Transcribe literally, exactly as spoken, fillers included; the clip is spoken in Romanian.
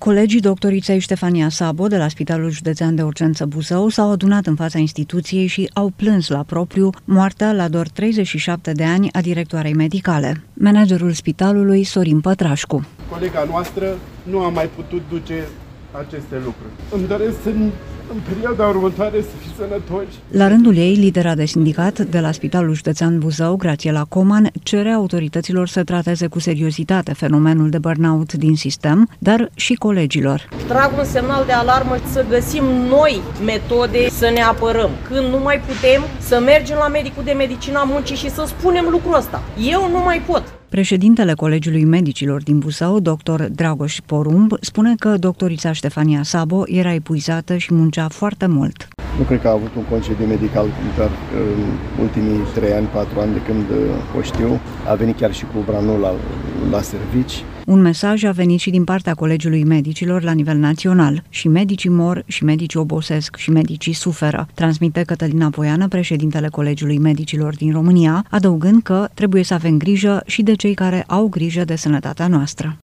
Colegii doctoriței Ștefania Sabo de la Spitalul Județean de Urgență Buzău s-au adunat în fața instituției și au plâns la propriu moartea la doar treizeci și șapte de ani a directoarei medicale. Managerul spitalului, Sorin Pătrașcu. Colega noastră nu a mai putut duce aceste lucruri. Îmi doresc să în perioada următoare să fii sănătoși. La rândul ei, lidera de sindicat de la Spitalul Județean Buzău, Grațiela Coman, cere autorităților să trateze cu seriozitate fenomenul de burnout din sistem, dar și colegilor. Trag un semnal de alarmă să găsim noi metode să ne apărăm. Când nu mai putem, să mergem la medicul de medicină a muncii și să spunem lucrul ăsta. Eu nu mai pot. Președintele Colegiului Medicilor din Buzău, doctor Dragoș Porumb, spune că doctorița Ștefania Sabo era epuizată și muncea foarte mult. Nu cred că a avut un concediu medical dar în ultimii trei ani, patru ani de când o știu. A venit chiar și cu branul la, la servici. Un mesaj a venit și din partea Colegiului Medicilor la nivel național. Și medicii mor, și medicii obosesc, și medicii suferă, transmite Cătălina Poiană, președintele Colegiului Medicilor din România, adăugând că trebuie să avem grijă și de cei care au grijă de sănătatea noastră.